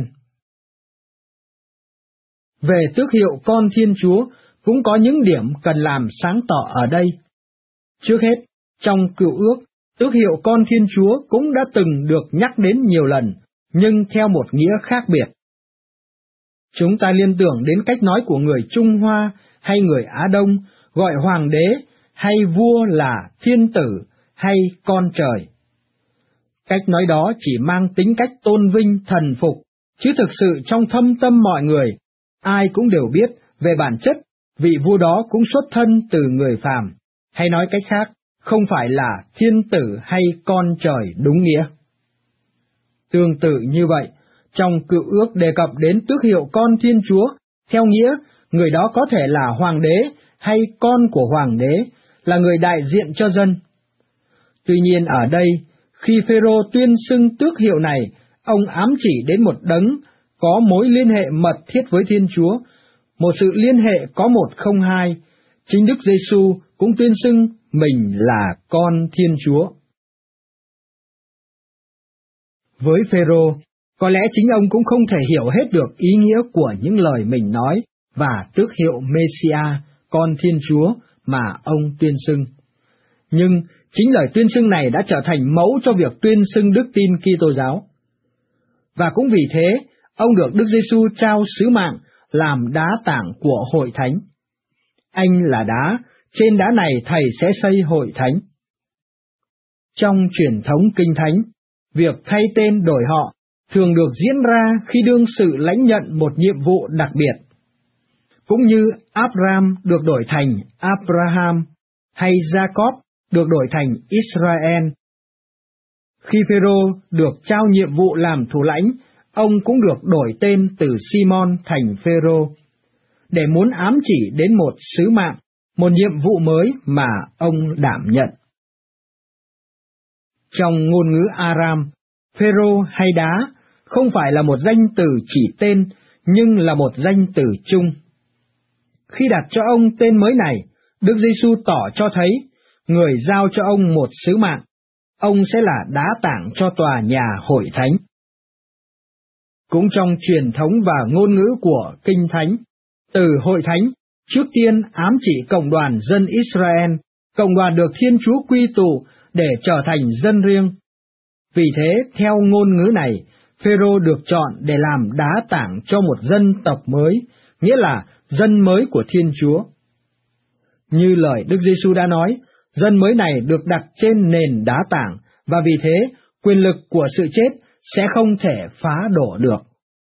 Về tước hiệu con Thiên Chúa cũng có những điểm cần làm sáng tỏ ở đây. Trước hết, trong Cựu Ước, tước hiệu con Thiên Chúa cũng đã từng được nhắc đến nhiều lần, nhưng theo một nghĩa khác biệt. Chúng ta liên tưởng đến cách nói của người Trung Hoa hay người Á Đông, gọi hoàng đế hay vua là thiên tử hay con trời. Cách nói đó chỉ mang tính cách tôn vinh thần phục, chứ thực sự trong thâm tâm mọi người, ai cũng đều biết về bản chất, vị vua đó cũng xuất thân từ người phàm, hay nói cách khác, không phải là thiên tử hay con trời đúng nghĩa. Tương tự như vậy, trong Cựu Ước đề cập đến tước hiệu con Thiên Chúa, theo nghĩa người đó có thể là hoàng đế hay con của hoàng đế, là người đại diện cho dân. Tuy nhiên ở đây, khi Phêrô tuyên xưng tước hiệu này, ông ám chỉ đến một đấng có mối liên hệ mật thiết với Thiên Chúa, một sự liên hệ có một không hai. Chính Đức Giêsu cũng tuyên xưng mình là con Thiên Chúa. Với Phêrô, có lẽ chính ông cũng không thể hiểu hết được ý nghĩa của những lời mình nói và tước hiệu Mêsia, con Thiên Chúa mà ông tuyên xưng. Nhưng chính lời tuyên xưng này đã trở thành mẫu cho việc tuyên xưng đức tin Kitô giáo. Và cũng vì thế, ông được Đức Giêsu trao sứ mạng làm đá tảng của hội thánh. Anh là đá, trên đá này thầy sẽ xây hội thánh. Trong truyền thống Kinh Thánh, việc thay tên đổi họ thường được diễn ra khi đương sự lãnh nhận một nhiệm vụ đặc biệt. Cũng như Abraham được đổi thành Abraham, hay Jacob được đổi thành Israel. Khi Phêrô được trao nhiệm vụ làm thủ lãnh, ông cũng được đổi tên từ Simon thành Phêrô, để muốn ám chỉ đến một sứ mạng, một nhiệm vụ mới mà ông đảm nhận. Trong ngôn ngữ Aram, Phêrô hay đá không phải là một danh từ chỉ tên, nhưng là một danh từ chung. Khi đặt cho ông tên mới này, Đức Giêsu tỏ cho thấy, người giao cho ông một sứ mạng, ông sẽ là đá tảng cho tòa nhà hội thánh. Cũng trong truyền thống và ngôn ngữ của Kinh Thánh, từ hội thánh trước tiên ám chỉ cộng đoàn dân Israel, cộng đoàn được Thiên Chúa quy tụ để trở thành dân riêng. Vì thế, theo ngôn ngữ này, Phêrô được chọn để làm đá tảng cho một dân tộc mới, nghĩa là dân mới của Thiên Chúa. Như lời Đức Giêsu đã nói, dân mới này được đặt trên nền đá tảng, và vì thế, quyền lực của sự chết sẽ không thể phá đổ được.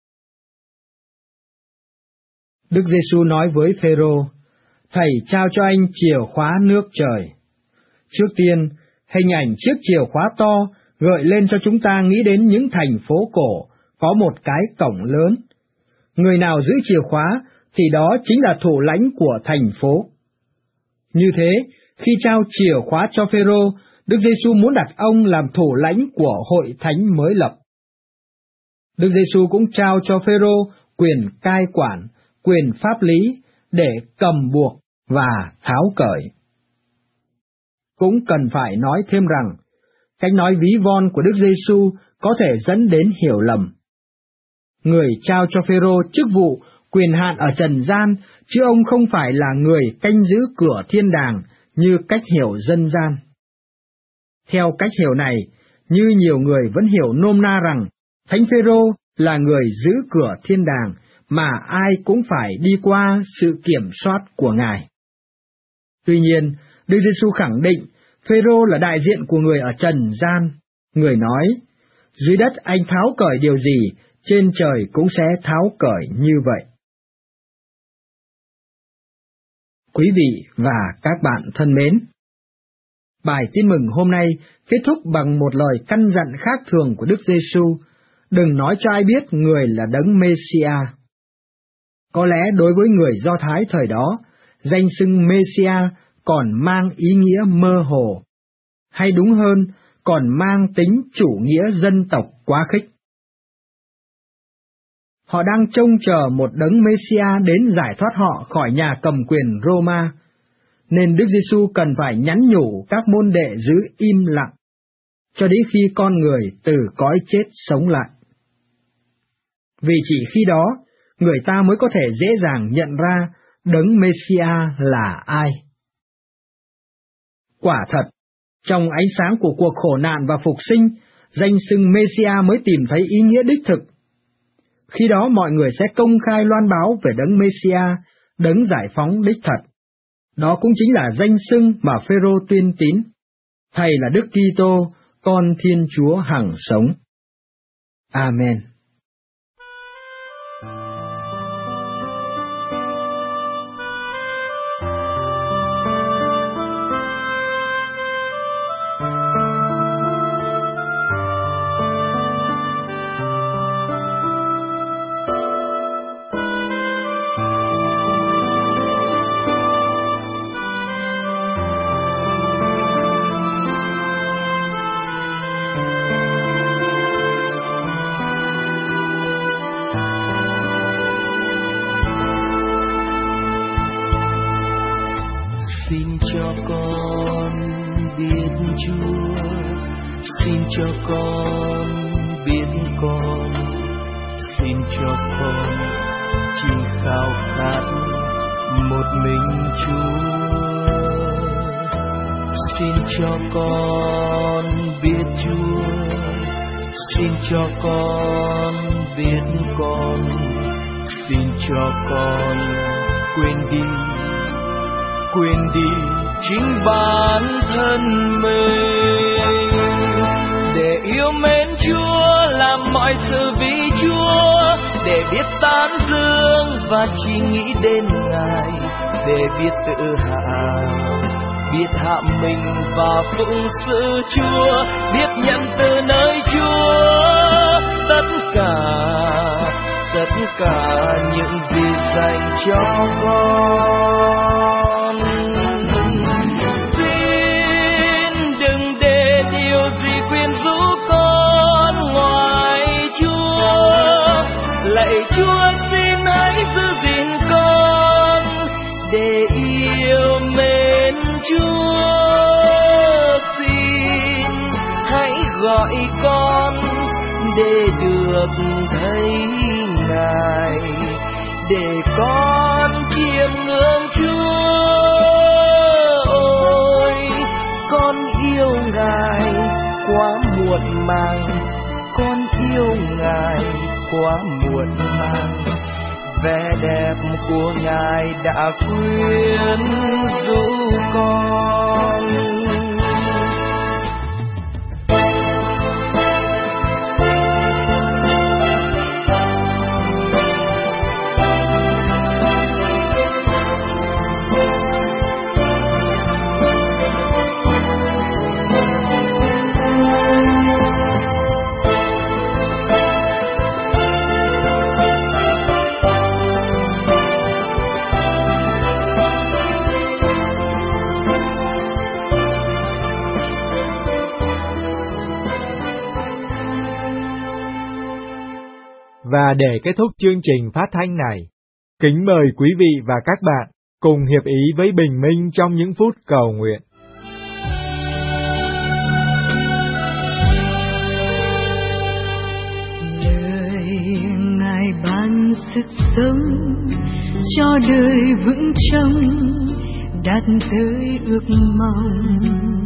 Đức Giêsu nói với Phêrô, thầy trao cho anh chìa khóa nước trời. Trước tiên, hình ảnh chiếc chìa khóa to gợi lên cho chúng ta nghĩ đến những thành phố cổ có một cái cổng lớn. Người nào giữ chìa khóa thì đó chính là thủ lãnh của thành phố. Như thế, khi trao chìa khóa cho Phêrô, Đức Giêsu muốn đặt ông làm thủ lãnh của hội thánh mới lập. Đức Giêsu cũng trao cho Phêrô quyền cai quản, quyền pháp lý để cầm buộc và tháo cởi. Cũng cần phải nói thêm rằng, cách nói ví von của Đức Giêsu có thể dẫn đến hiểu lầm. Người trao cho Phêrô chức vụ, quyền hạn ở trần gian, chứ ông không phải là người canh giữ cửa thiên đàng như cách hiểu dân gian. Theo cách hiểu này, như nhiều người vẫn hiểu nôm na rằng, Thánh Phêrô là người giữ cửa thiên đàng, mà ai cũng phải đi qua sự kiểm soát của Ngài. Tuy nhiên, Đức Giêsu khẳng định, Phêrô là đại diện của người ở trần gian. Người nói, dưới đất anh tháo cởi điều gì, trên trời cũng sẽ tháo cởi như vậy. Quý vị và các bạn thân mến, bài tin mừng hôm nay kết thúc bằng một lời căn dặn khác thường của Đức Giêsu: đừng nói cho ai biết người là Đấng Mêsia. Có lẽ đối với người Do Thái thời đó, danh xưng Mêsia còn mang ý nghĩa mơ hồ, hay đúng hơn, còn mang tính chủ nghĩa dân tộc quá khích. Họ đang trông chờ một Đấng Mêsia đến giải thoát họ khỏi nhà cầm quyền Roma, nên Đức Giêsu cần phải nhắn nhủ các môn đệ giữ im lặng, cho đến khi con người từ cõi chết sống lại. Vì chỉ khi đó, người ta mới có thể dễ dàng nhận ra Đấng Mêsia là ai. Quả thật, trong ánh sáng của cuộc khổ nạn và phục sinh, danh xưng Mêsia mới tìm thấy ý nghĩa đích thực. Khi đó mọi người sẽ công khai loan báo về Đấng Mêsia, Đấng giải phóng đích thật. Đó cũng chính là danh xưng mà Phêrô tuyên tín: Thầy là Đức Kitô, con Thiên Chúa hằng sống. Amen. Xin cho con biết Chúa, xin cho con biết con, xin cho con chỉ khao khát một mình Chúa. Xin cho con biết Chúa, xin cho con biết con, xin cho con quên đi chính bản thân mình, để yêu mến Chúa, làm mọi sự vì Chúa, để biết tán dương và chỉ nghĩ đến Ngài, để biết tự hạ, biết hạ mình và phụng sự Chúa, biết nhận từ nơi Chúa tất cả những gì dành cho con. Xin đừng để điều gì quyến rũ con ngoài Chúa, lạy Chúa xin hãy giữ gìn con để yêu mến Chúa. Xin hãy gọi con để được thấy Ngài, để con chiêm ngưỡng Chúa. Ôi, con yêu Ngài quá muộn màng, con yêu Ngài quá muộn màng. Vẻ đẹp của Ngài đã quyến rũ con. Và để kết thúc chương trình phát thanh này, kính mời quý vị và các bạn cùng hiệp ý với Bình Minh trong những phút cầu nguyện. Lời Ngài ban sức sống cho đời vững trông, đạt tới ước mong.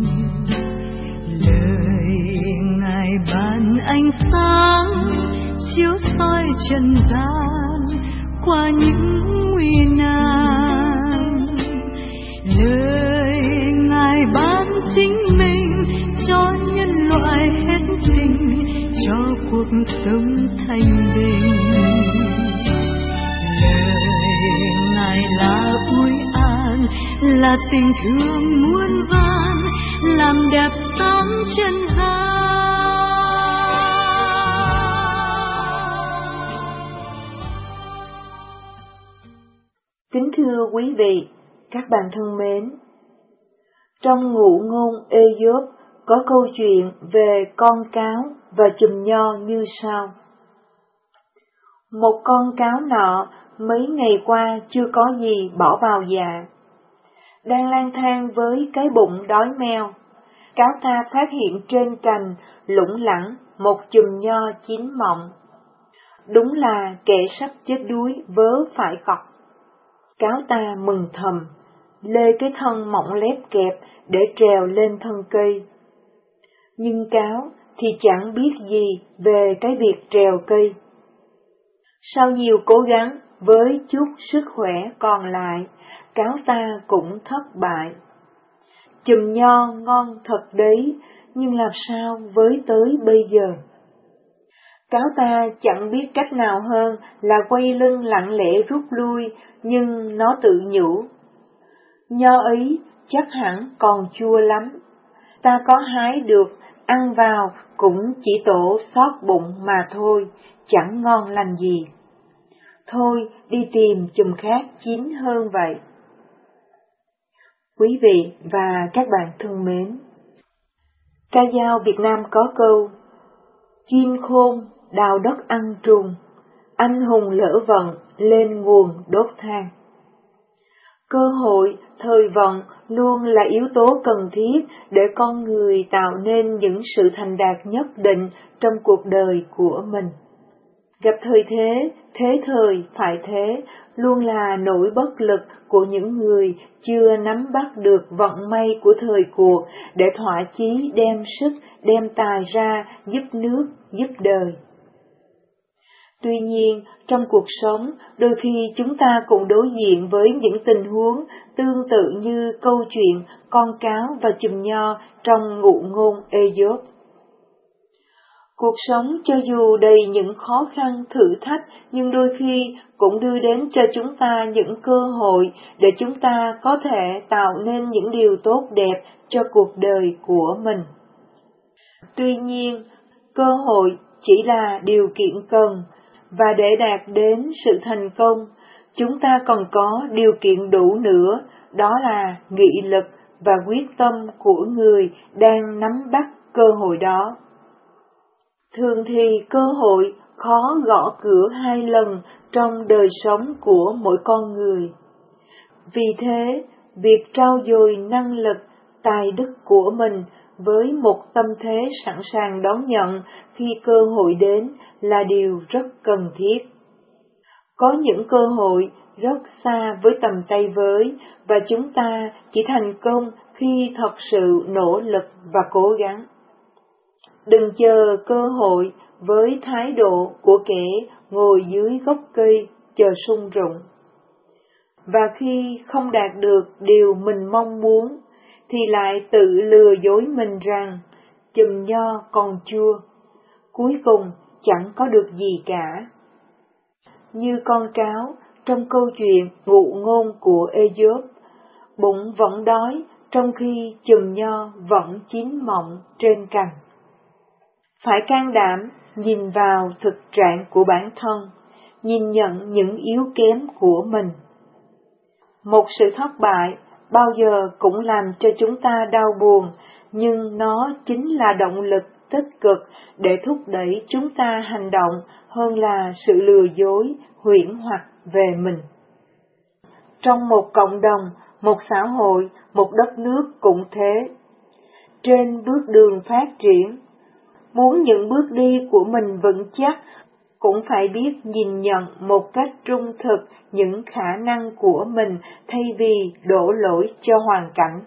Lời Ngài ban ánh sáng chiếu soi trần gian qua những nguy nan. Lời Ngài ban chính mình cho nhân loại hết mình, cho cuộc sống thanh bình. Lời Ngài là ủi an, là tình thương muôn vàn, làm đẹp sáng trần gian. Kính thưa quý vị, các bạn thân mến, trong Ngụ Ngôn Ê-dốp có câu chuyện về con cáo và chùm nho như sau. Một con cáo nọ mấy ngày qua chưa có gì bỏ vào dạ. Đang lang thang với cái bụng đói meo, cáo ta phát hiện trên cành lủng lẳng một chùm nho chín mọng. Đúng là kẻ sắp chết đuối vớ phải cọc. Cáo ta mừng thầm, lê cái thân mỏng lép kẹp để trèo lên thân cây. Nhưng cáo thì chẳng biết gì về cái việc trèo cây. Sau nhiều cố gắng với chút sức khỏe còn lại, cáo ta cũng thất bại. Chùm nho ngon thật đấy, nhưng làm sao với tới bây giờ? Cáo ta chẳng biết cách nào hơn là quay lưng lặng lẽ rút lui, nhưng nó tự nhủ. Nho ấy chắc hẳn còn chua lắm, ta có hái được, ăn vào cũng chỉ tổ xót bụng mà thôi, chẳng ngon lành gì. Thôi đi tìm chùm khác chín hơn vậy. Quý vị và các bạn thân mến, ca dao Việt Nam có câu: chim khôn đào đất ăn trùng, anh hùng lỡ vận lên nguồn đốt than. Cơ hội, thời vận luôn là yếu tố cần thiết để con người tạo nên những sự thành đạt nhất định trong cuộc đời của mình. Gặp thời thế, thế thời phải thế, luôn là nỗi bất lực của những người chưa nắm bắt được vận may của thời cuộc để thỏa chí đem sức, đem tài ra giúp nước, giúp đời. Tuy nhiên, trong cuộc sống, đôi khi chúng ta cũng đối diện với những tình huống tương tự như câu chuyện con cáo và chùm nho trong ngụ ngôn Ê-dốp. Cuộc sống cho dù đầy những khó khăn, thử thách, nhưng đôi khi cũng đưa đến cho chúng ta những cơ hội để chúng ta có thể tạo nên những điều tốt đẹp cho cuộc đời của mình. Tuy nhiên, cơ hội chỉ là điều kiện cần, và để đạt đến sự thành công, chúng ta còn có điều kiện đủ nữa, đó là nghị lực và quyết tâm của người đang nắm bắt cơ hội đó. Thường thì cơ hội khó gõ cửa 2 lần trong đời sống của mỗi con người. Vì thế, việc trau dồi năng lực, tài đức của mình với một tâm thế sẵn sàng đón nhận khi cơ hội đến là điều rất cần thiết. Có những cơ hội rất xa với tầm tay với, và chúng ta chỉ thành công khi thật sự nỗ lực và cố gắng. Đừng chờ cơ hội với thái độ của kẻ ngồi dưới gốc cây chờ sung rụng. Và khi không đạt được điều mình mong muốn, thì lại tự lừa dối mình rằng chùm nho còn chua, cuối cùng chẳng có được gì cả. Như con cáo trong câu chuyện ngụ ngôn của Ê-dốp, bụng vẫn đói trong khi chùm nho vẫn chín mọng trên cành. Phải can đảm nhìn vào thực trạng của bản thân, nhìn nhận những yếu kém của mình. Một sự thất bại bao giờ cũng làm cho chúng ta đau buồn, nhưng nó chính là động lực tích cực để thúc đẩy chúng ta hành động hơn là sự lừa dối, huyễn hoặc về mình. Trong một cộng đồng, một xã hội, một đất nước cũng thế. Trên bước đường phát triển, muốn những bước đi của mình vững chắc, cũng phải biết nhìn nhận một cách trung thực những khả năng của mình thay vì đổ lỗi cho hoàn cảnh.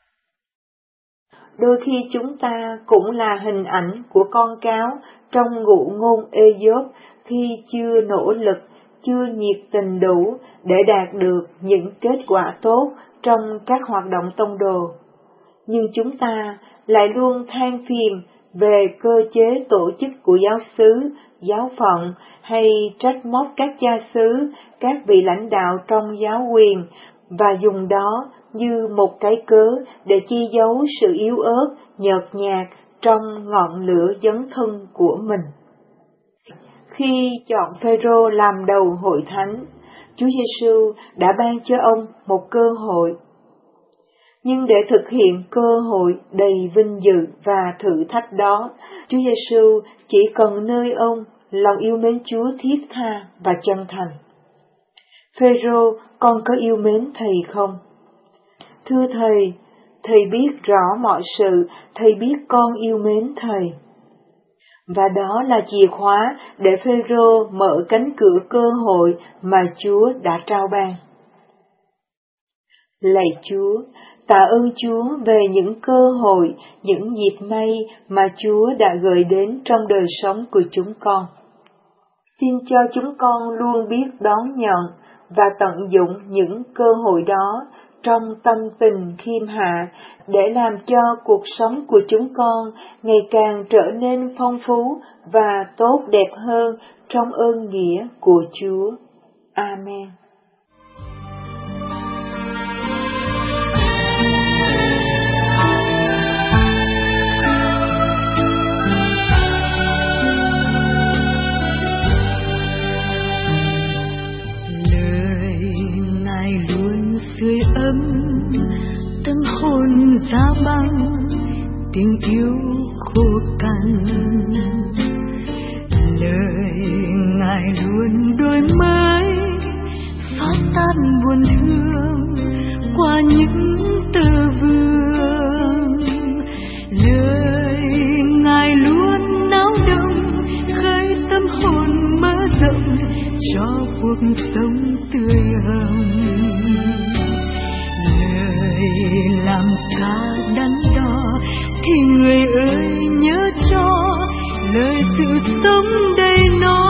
Đôi khi chúng ta cũng là hình ảnh của con cáo trong ngụ ngôn Ê-dốp khi chưa nỗ lực, chưa nhiệt tình đủ để đạt được những kết quả tốt trong các hoạt động tông đồ. Nhưng chúng ta lại luôn than phiền về cơ chế tổ chức của giáo xứ, giáo phận, hay trách móc các cha xứ, các vị lãnh đạo trong giáo quyền, và dùng đó như một cái cớ để che giấu sự yếu ớt, nhợt nhạt trong ngọn lửa dấn thân của mình. Khi chọn Phêrô làm đầu hội thánh, Chúa Giêsu đã ban cho ông một cơ hội. Nhưng để thực hiện cơ hội đầy vinh dự và thử thách đó, Chúa Giêsu chỉ cần nơi ông lòng yêu mến Chúa thiết tha và chân thành. Phêrô, con có yêu mến thầy không? Thưa thầy, thầy biết rõ mọi sự, thầy biết con yêu mến thầy. Và đó là chìa khóa để Phêrô mở cánh cửa cơ hội mà Chúa đã trao ban. Lạy Chúa, tạ ơn Chúa về những cơ hội, những dịp may mà Chúa đã gửi đến trong đời sống của chúng con. Xin cho chúng con luôn biết đón nhận và tận dụng những cơ hội đó trong tâm tình khiêm hạ để làm cho cuộc sống của chúng con ngày càng trở nên phong phú và tốt đẹp hơn trong ơn nghĩa của Chúa. Amen. Sưởi ấm tâm hồn giá băng, tình yêu khô cằn. Lời Ngài luôn đổi mới, phá tan buồn thương, qua những từ vườn. Lời Ngài luôn náo động, khơi tâm hồn mở rộng cho cuộc sống tươi hồng. Lời làm ca đắn đo thì người ơi nhớ cho lời sự sống đầy nó.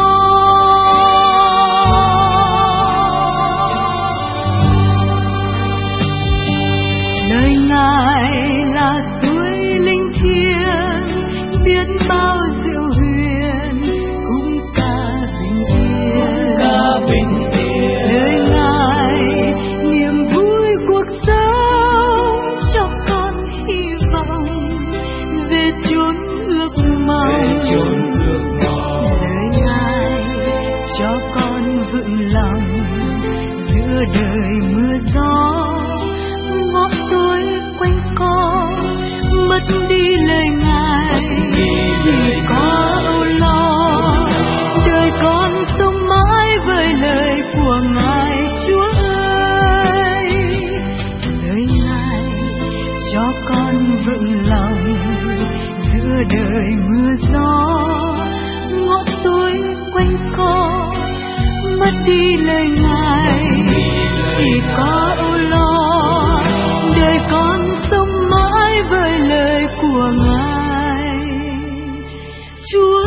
Lời Ngài là suối linh thiêng, biết bao diệu huyền cũng ca bình yên. Lời Ngài niềm vui cuộc sống, cho con hy vọng về chốn ước mong. Lời Ngài cho con vững lòng giữa đời mưa gió. Ngõ tối quanh co mất đi lời Ngài, chỉ có âu lo. Đời con sống mãi với lời của Ngài, Chúa ơi. Lời Ngài cho con vững lòng giữa đời mưa gió. Ngõ tối quanh co mất đi lời Ngài, chỉ có âu lo. Đời con sống mãi với lời của Ngài, Chúa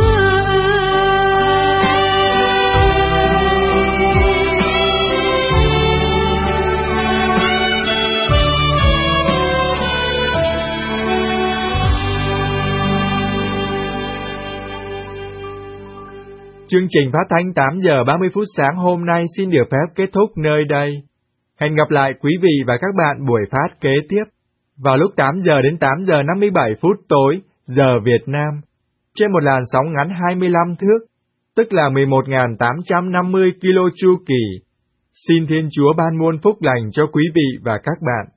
Chương trình phát thanh 8 giờ 30 phút sáng hôm nay xin được phép kết thúc nơi đây. Hẹn gặp lại quý vị và các bạn buổi phát kế tiếp vào lúc 8 giờ đến 8 giờ 57 phút tối giờ Việt Nam trên một làn sóng ngắn 25 thước, tức là 11.850 kilo chu kỳ. Xin Thiên Chúa ban muôn phúc lành cho quý vị và các bạn.